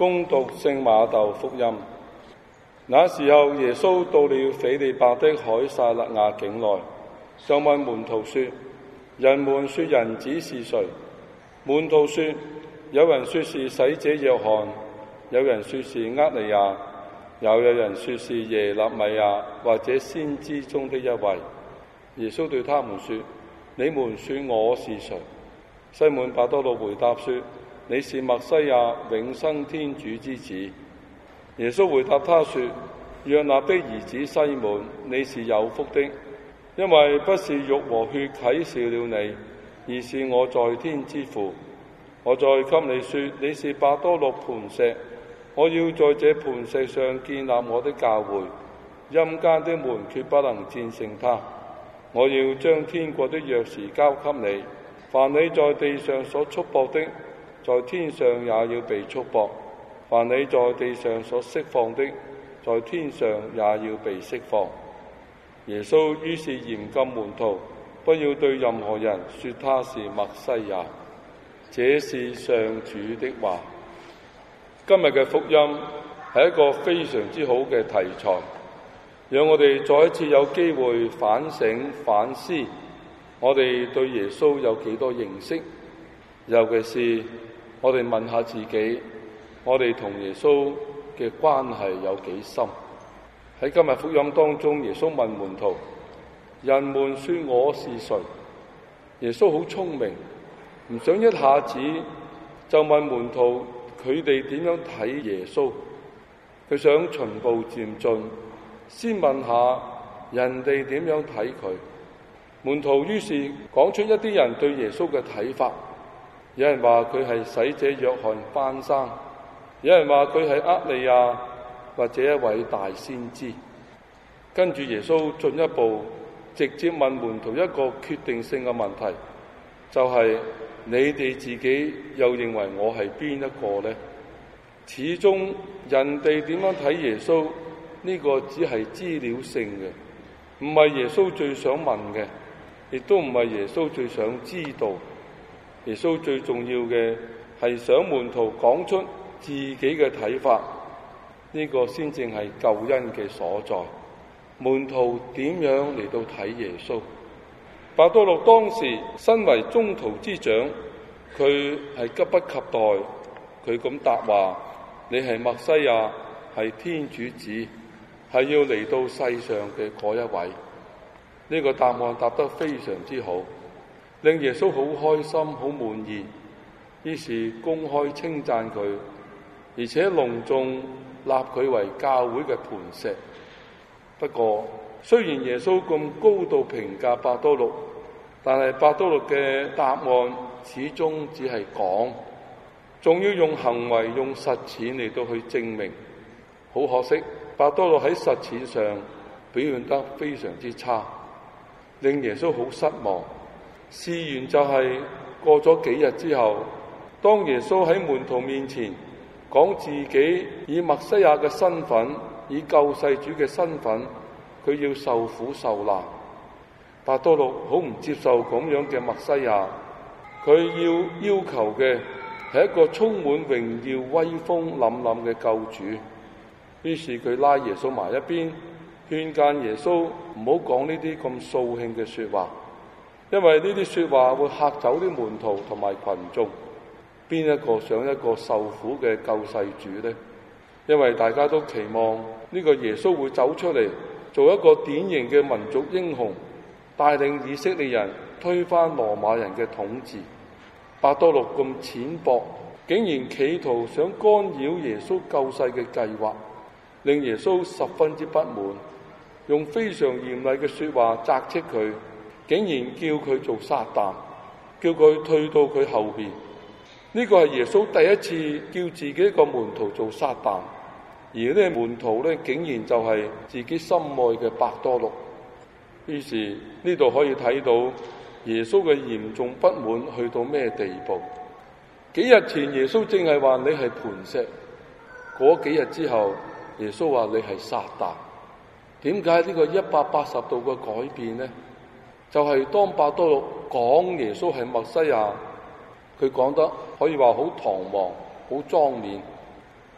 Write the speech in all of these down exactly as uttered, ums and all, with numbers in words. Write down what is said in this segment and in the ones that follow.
恭讀聖馬竇福音。那時候，耶穌到了斐理伯的凱撒勒雅境內，就問門徒說：人們說人子是誰？門徒說：有人說是洗者若翰，有人說是厄利亞，又有人說是耶肋米亞或者先知中的一位。耶穌對他們說：你們說我是誰？西滿伯多祿回答說：你是默西亞，永生天主之子。耶穌回答他說：約納的兒子西滿，你是有福的，因為不是肉和血啟示了你，而是我在天之父。我再給你說，你是伯多祿磐石，我要在這磐石上建立我的教會，陰間的門決不能戰勝它。我要將天國的鑰匙交給你，凡你在地上所束縛的，在天上也要被束縛；凡你在地上所釋放的，在天上也要被釋放。耶穌於是嚴禁門徒不要對任何人說他是默西亞。這是上主的話。今日嘅福音係一個非常之好嘅題材，讓我哋再一次有機會反省反思，我哋對耶穌有幾多認識，尤其是我哋問下自己，我哋同耶穌嘅關係有幾深？喺今日福音當中，耶穌問門徒：人們說我是誰？耶穌好聰明，唔想一下子就問門徒佢哋點樣睇耶穌，佢想循步漸進，先問下人哋點樣睇佢。門徒於是講出一啲人對耶穌嘅睇法，有人話佢係洗者若翰翻生，有人話佢係厄利亞或者一位大先知。跟住耶穌進一步直接問門徒一個決定性嘅問題，就係：你哋自己又認為我係邊一個呢？始終人哋點樣睇耶穌呢個只係資料性嘅，唔係耶穌最想問嘅，亦都唔係耶穌最想知道。耶穌最重要嘅係想門徒講出自己嘅睇法，呢個先正係救恩嘅所在。門徒點樣嚟到睇耶穌？伯多祿當時身為宗徒之長，佢係急不及待，佢咁答話：你係默西亞，係天主子，係要嚟到世上嘅嗰一位。呢個答案答得非常之好，令耶穌好開心、好滿意，於是公開稱讚佢，而且隆重立佢為教會嘅磐石。不過，雖然耶穌咁高度評價伯多祿，但係伯多祿嘅答案始終只係講，仲要用行為、用實踐嚟到去證明。好可惜，伯多祿喺實踐上表現得非常之差，令耶穌好失望。事緣就係過咗幾日之後，當耶穌喺門徒面前講自己以默西亞嘅身份，以救世主嘅身份，佢要受苦受難。伯多祿好唔接受咁樣嘅默西亞，佢要要求嘅係一個充滿榮耀威風凜凜嘅救主。於是佢拉耶穌埋一邊，勸諫耶穌唔好講呢啲咁掃興嘅說話，因為呢啲說話會嚇走啲門徒同埋群眾。邊一個想一個受苦嘅救世主呢？因為大家都期望呢個耶穌會走出嚟，做一個典型嘅民族英雄，帶領以色列人推翻羅馬人嘅統治。伯多祿咁淺薄，竟然企圖想干擾耶穌救世嘅計劃，令耶穌十分之不滿，用非常嚴厲嘅說話責斥佢，竟然叫佢做撒旦，叫佢退到佢後邊。呢個係耶穌第一次叫自己一個門徒做撒旦，而呢個門徒咧竟然就係自己心愛嘅伯多祿。於是呢度可以睇到耶穌嘅嚴重不滿去到咩地步？幾日前耶穌正係話你係磐石，嗰幾日之後耶穌話你係撒旦。點解呢個一百八十度嘅改變呢？就係、是、當伯多祿講耶穌係默西亞，佢講得可以話好堂皇、好莊面，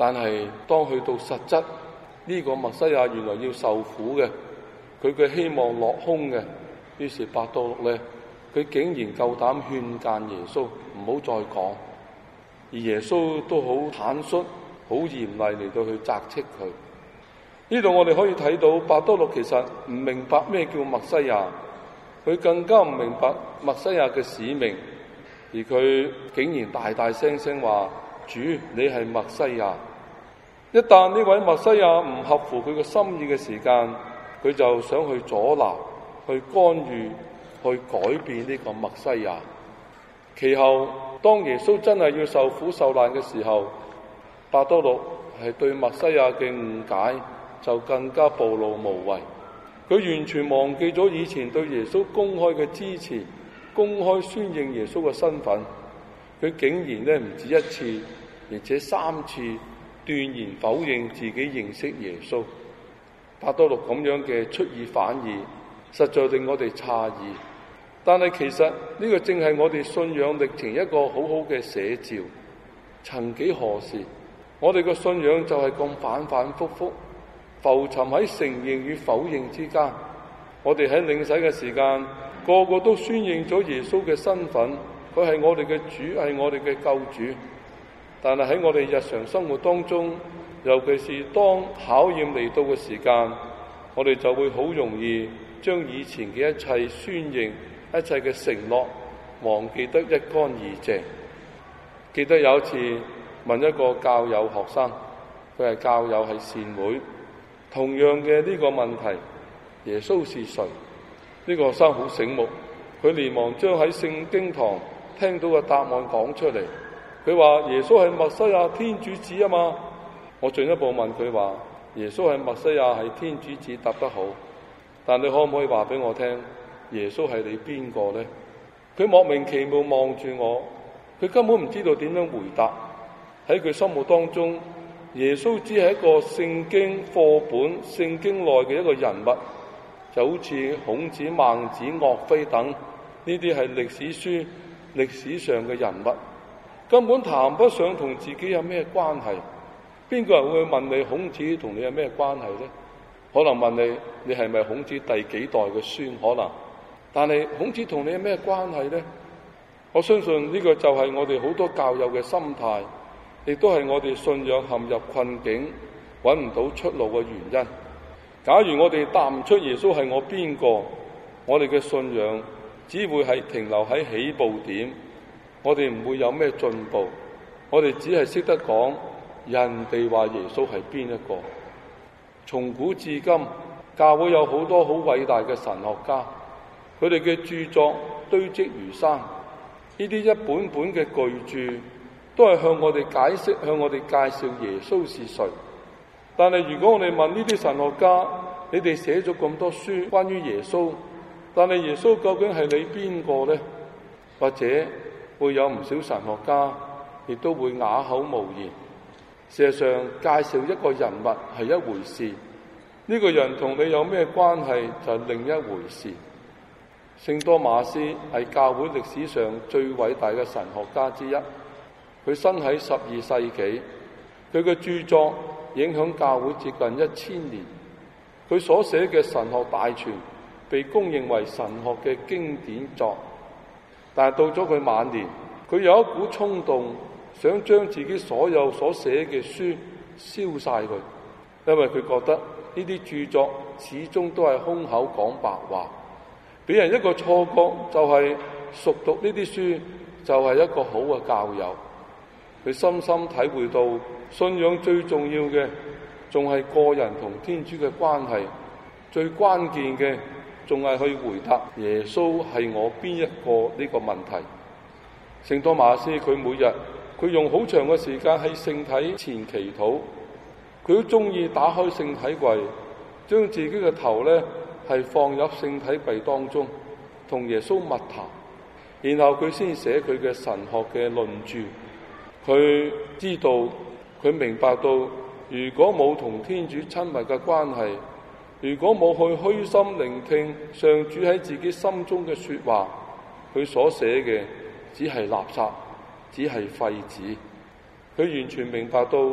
但係當去到實質，呢個默西亞原來要受苦嘅，佢嘅希望落空嘅，於是伯多祿呢，佢竟然夠膽勸諫耶穌唔好再講，而耶穌都好坦率、好嚴厲嚟到去責斥佢。呢度我哋可以睇到伯多祿其實唔明白咩叫默西亞，佢更加唔明白默西亞嘅使命，而佢竟然大大聲聲話：主，你係默西亞。一旦呢位默西亞唔合乎佢嘅心意嘅時間，佢就想去阻撓、去干預、去改變呢個默西亞。其後當耶穌真係要受苦受難嘅時候，伯多祿係對默西亞嘅誤解就更加暴露無遺，佢完全忘記咗以前對耶穌公開嘅支持，公開宣認耶穌嘅身份。佢竟然呢唔止一次，而且三次斷然否認自己認識耶穌。伯多祿咁樣嘅出爾反爾，實在令我哋詫異。但係其實呢個正係我哋信仰歷程一個好好嘅寫照。曾幾何時，我哋嘅信仰就係咁反反复复，浮沉喺承認與否認之間。我哋喺領洗嘅時間，個個都宣認咗耶穌嘅身份，佢係我哋嘅主，係我哋嘅救主。但係喺我哋日常生活當中，尤其是當考驗嚟到嘅時間，我哋就會好容易將以前嘅一切宣認、一切嘅承諾忘記得一乾二淨。記得有一次問一個教友學生，佢係教友係善會，同樣嘅呢個問題，耶穌是誰？呢個學生好醒目，佢連忙將喺聖經堂聽到嘅答案講出嚟。佢話耶穌係默西亞，天主子啊嘛。我進一步問佢話，耶穌係默西亞，係天主子，答得好，但你可唔可以話俾我聽，耶穌係你邊個呢？佢莫名其妙望住我，佢根本唔知道點樣回答。喺佢心目當中，耶穌只係一個聖經課本、聖經內嘅一個人物，就好似孔子、孟子、岳飛等呢啲係歷史書、歷史上嘅人物，根本談不上同自己有咩關係。邊個人會問你孔子同你有咩關係呢？可能問你你係咪孔子第幾代嘅孫？可能，但係孔子同你有咩關係呢？我相信呢個就係我哋好多教友嘅心態，亦都係我哋信仰陷入困境、揾唔到出路嘅原因。假如我哋答唔出耶穌係我邊個，我哋嘅信仰只會係停留喺起步點，我哋唔會有咩進步。我哋只係識得講人哋話耶穌係邊一個。從古至今，教會有好多好偉大嘅神學家，佢哋嘅著作堆積如山，呢啲一本本嘅巨著都係向我哋解釋、向我哋介紹耶穌是誰。但係如果我哋問呢啲神學家，你哋寫咗咁多書關於耶穌，但係耶穌究竟係你邊個呢？或者會有唔少神學家亦都會啞口無言。事實上，介紹一個人物係一回事，呢、這個人同你有咩關係就係另一回事。聖多馬斯係教會歷史上最偉大嘅神學家之一，佢生喺十二世紀，佢嘅著作影響教會接近一千年，佢所寫嘅神學大全被公認為神學嘅經典作。但係到咗佢晚年，佢有一股衝動，想將自己所有所寫嘅書燒晒佢，因為佢覺得呢啲著作始終都係空口講白話，俾人一個錯覺就係熟讀呢啲書就係一個好嘅教友。佢深深體會到信仰最重要嘅仲係個人同天主嘅關係，最關鍵嘅仲係去回答耶穌係我邊一個呢個問題。聖多馬斯佢每日佢用好長嘅時間喺聖體前祈禱，佢都中意打開聖體櫃，將自己嘅頭咧係放入聖體櫃當中，同耶穌密談，然後佢先寫佢嘅神學嘅論著。佢知道，佢明白到，如果冇同天主親密嘅關係，如果冇去虛心聆聽上主喺自己心中嘅說話，佢所寫嘅只係垃圾，只係廢紙。佢完全明白到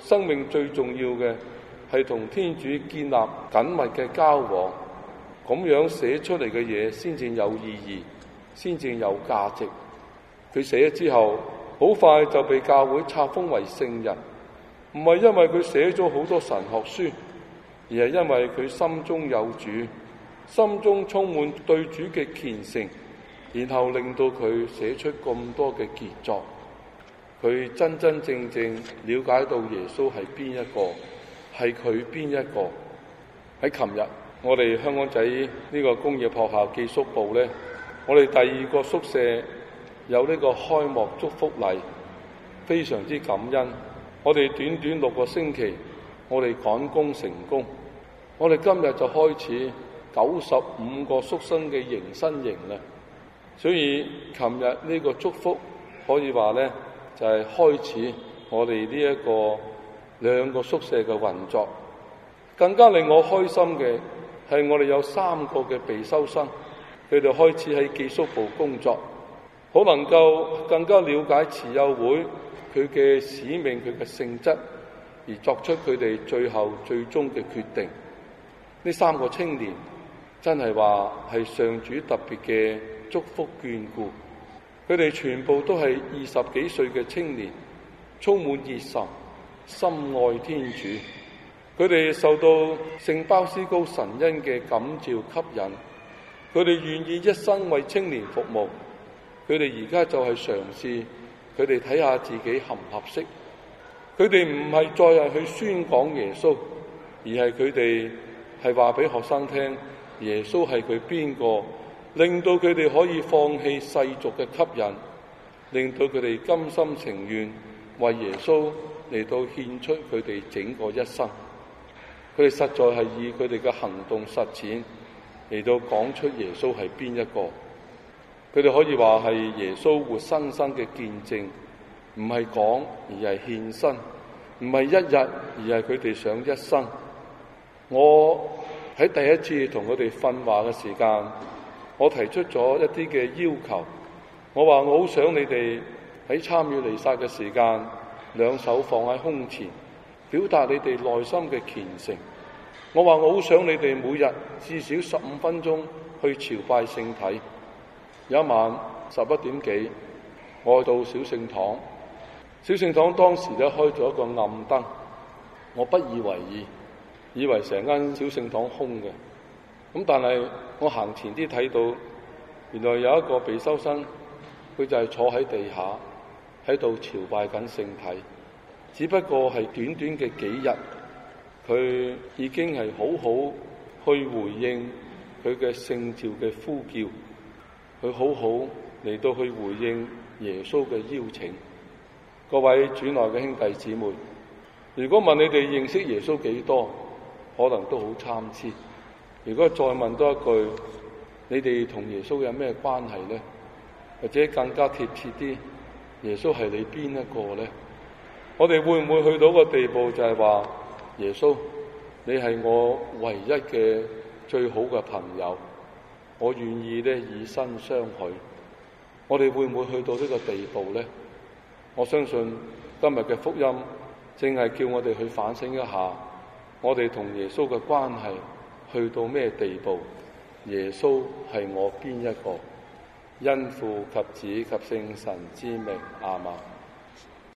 生命最重要嘅係同天主建立緊密嘅交往，咁樣寫出嚟嘅嘢先至有意義，先至有價值。佢寫咗之後，好快就被教會冊封為聖人，唔係因為佢寫咗好多神學書，而係因為佢心中有主，心中充滿對主嘅虔誠，然後令到佢寫出咁多嘅傑作。佢真真正正了解到耶穌係邊一個，係佢邊一個。喺琴日，我哋香港仔呢個工業學校寄宿部呢，我哋第二個宿舍有呢個開幕祝福禮，非常之感恩。我哋短短六個星期，我哋趕工成功。我哋今日就開始九十五個宿生嘅迎新營啦。所以琴日呢個祝福可以話呢，就係開始我哋呢一個兩個宿舍嘅運作。更加令我開心嘅係我哋有三個嘅備修生，佢哋開始喺寄宿部工作，好能夠更加了解慈幼會佢嘅使命、佢嘅性質，而作出佢哋最後最終嘅決定。呢三個青年真係話係上主特別嘅祝福眷顧，佢哋全部都係二十幾歲嘅青年，充滿熱忱，深愛天主。佢哋受到聖鮑思高神恩嘅感召吸引，佢哋願意一生為青年服務。佢哋而家就係嘗試，佢哋睇下自己合唔合適。佢哋唔係再係去宣講耶穌，而係佢哋係話俾學生聽，耶穌係佢邊個，令到佢哋可以放棄世俗嘅吸引，令到佢哋甘心情願為耶穌嚟到獻出佢哋整個一生。佢哋實在係以佢哋嘅行動實踐嚟到講出耶穌係邊一個。佢哋可以話係耶穌活生生嘅見證，唔係講而係獻身，唔係一日而係佢哋想一生。我喺第一次同佢哋訓話嘅時間，我提出咗一啲嘅要求。我話我好想你哋喺參與彌撒嘅時間，兩手放喺胸前，表達你哋內心嘅虔誠。我話我好想你哋每日至少十五分鐘去朝拜聖體。有一晚十一點幾，我去到小聖堂，小聖堂當時咧開咗一個暗燈，我不以為意，以為成間小聖堂空嘅。咁但係我行前啲睇到，原來有一個備修生，佢就係坐喺地下喺度朝拜緊聖體。只不過係短短嘅幾日，佢已經係好好去回應佢嘅聖召嘅呼叫，佢好好嚟到去回應耶穌嘅邀請。各位主內嘅兄弟姊妹，如果問你哋認識耶穌幾多，可能都好參差。如果再問多一句，你哋同耶穌有咩關係呢？或者更加貼切啲，耶穌係你邊一個呢？我哋會唔會去到個地步，就係話耶穌，你係我唯一嘅最好嘅朋友，我願意咧以身相許。我哋會唔會去到呢個地步呢？我相信今日嘅福音正係叫我哋去反省一下，我哋同耶穌嘅關係去到咩地步？耶穌係我邊一個？因父及子及聖神之名，阿們。